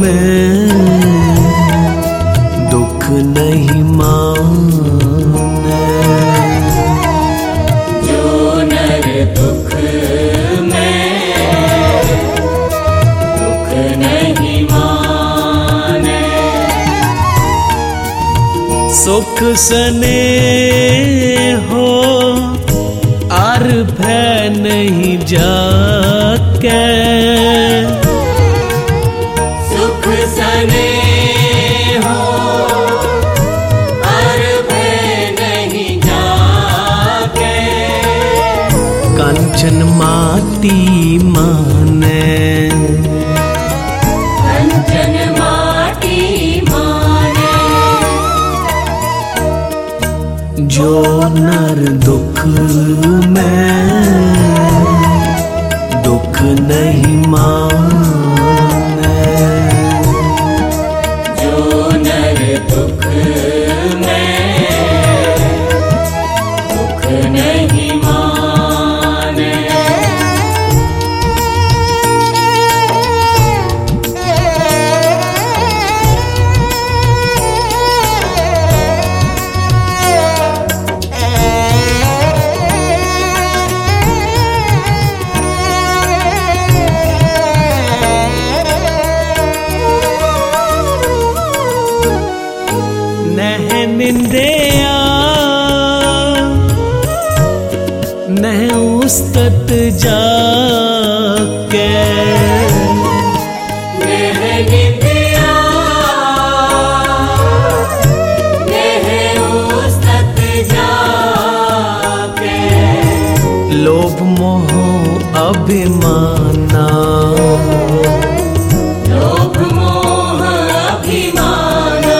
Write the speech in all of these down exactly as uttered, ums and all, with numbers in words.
में दुख नहीं माने। जो नर दुख में दुख नहीं माने। सुख सने हो आर भय नहीं जाके। सुख सने हो आर भय नहीं जाके। कंचन माटी माने। कंचन माटी माने। जो नर दुख में दुख नहीं माने। जो नर दुख में दुख नहीं माने। नह निंदिया नह उस्तत जाके। नह निंदिया नह उस्तत जाके। लोभ मोह अभिमाना। लोभ मोह अभिमाना।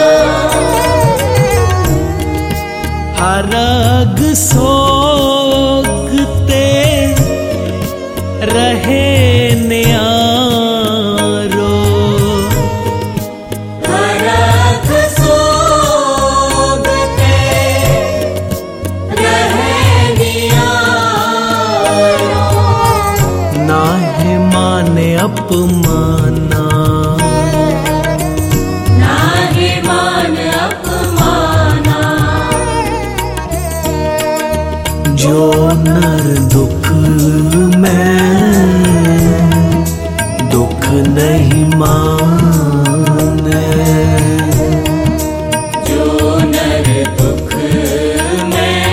हरग सोगते रहे न्यारो। हरग सोगते रहे नियारो। नाहे माने अपमाना। नाहे मान अपमाना। जो नर दुख में दुख नहीं माने। जो नर दुख में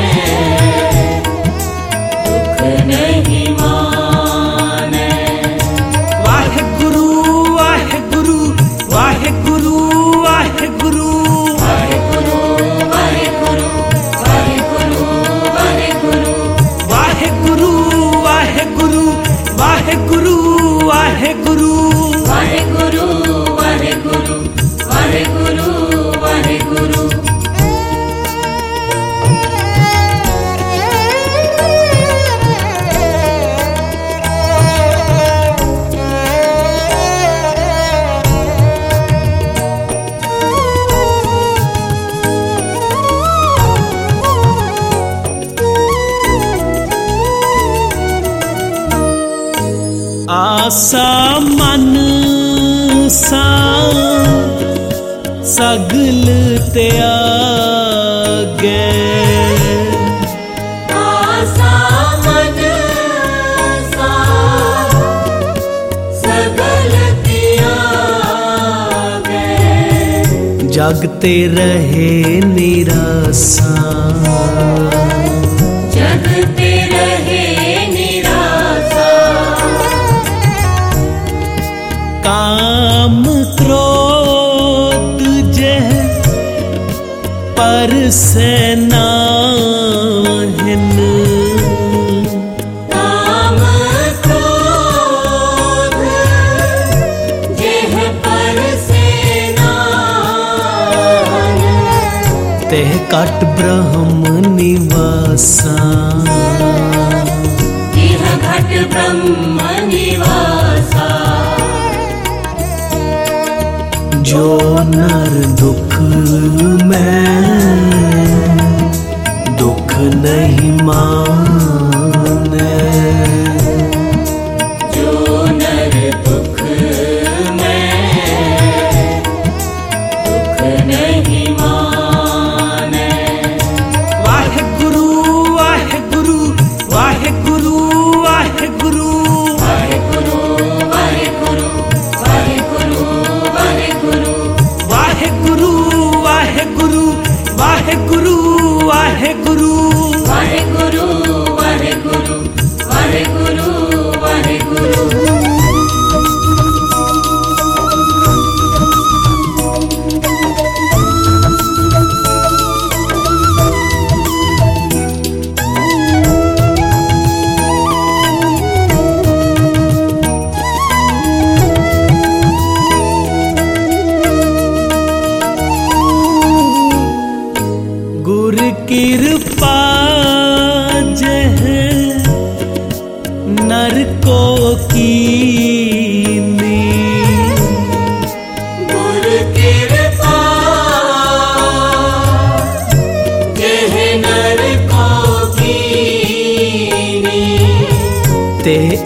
दुख नहीं माने। वाहेगुरु वाहेगुरु वाहेगुरु वाहेगुरु। वाहेगुरु वाहेगुरु वाहेगुरु वाहेगुरु। वाहेगुरु वाहेगुरु वाहेगुरु वाहेगुरु। वाहेगुरु वाहेगुरु वाहेगुरु वाहेगुरु। आसा मन सा सगल त्यागे। आसा मन सा सगल त्यागे। जगते रहे निरासा। जगते रहे निरासा। काम क्रोध जह पर से नाहिन। काम क्रोध जेह पर से नाहिन। तेह कट ब्रह्म निवासा। यह घट ब्रह्म निवासा। जो नर दुख में दुख नहीं माने। जो नर दुख में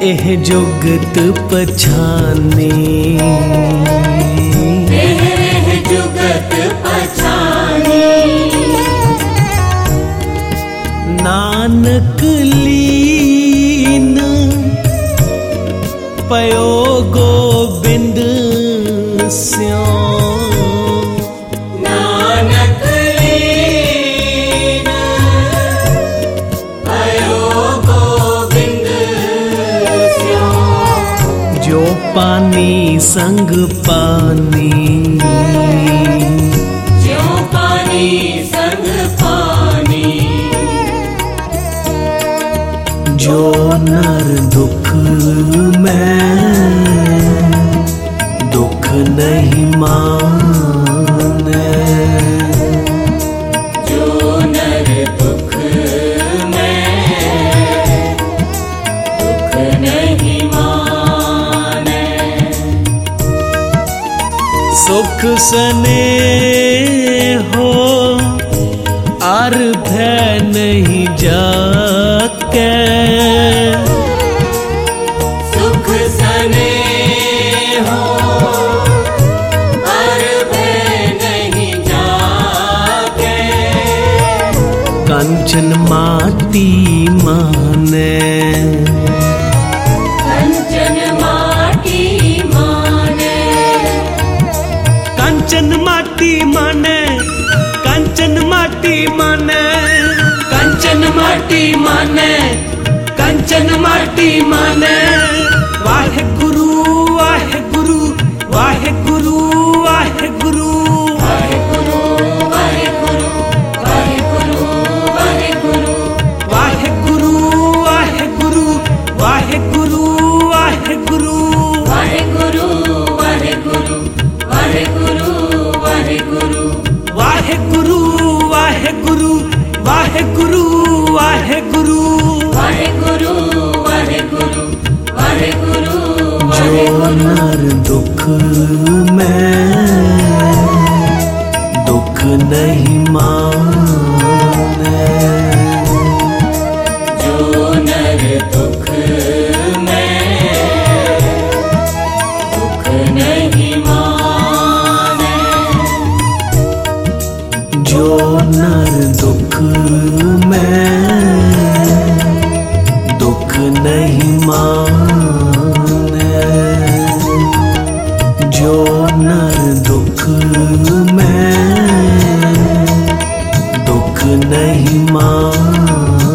एह जुगत पछाने, एह जुगत पछाने। नानक लीन पयो गोबिंद स्यों, नानक लीन पयो गोबिंद स्यों। जो पानी संग पानी, ज्यों पानी संग पानी। जो नर दुख में दुख नहीं माने, जो नर दुख में दुख नहीं माने। सुख सने हो आर भय नहीं जाके, सुख सने हो और भय नहीं जाके। कंचन माटी माने, कंचन माटी माने। कंचन माटी माने, कंचन माटी माने, कंचन माटी माने, कंचन माटी माने। वाहे गुरु वाहे गुरु वाहे गुरु वाहे गुरु वाहे गुरु वाहे गुरु वाहे गुरु वाहे गुरु। वाहे गुरु वाहे गुरु वाहे गुरु वाहे गुरु वाहे गुरु वाहे गुरु वाहे गुरु वाहे गुरु। वाहे गुरु वाहे गुरु वाहे गुरु वाहे गुरु। वाहे गुरु वाहे गुरु वाहे गुरु वाहे जो गुरु। नर दुख में दुख नहीं माने, जो नर दुख में दुख नहीं माने। जो नर दुख में दुख नहीं माने, जो नर दुख में दुख नहीं माने।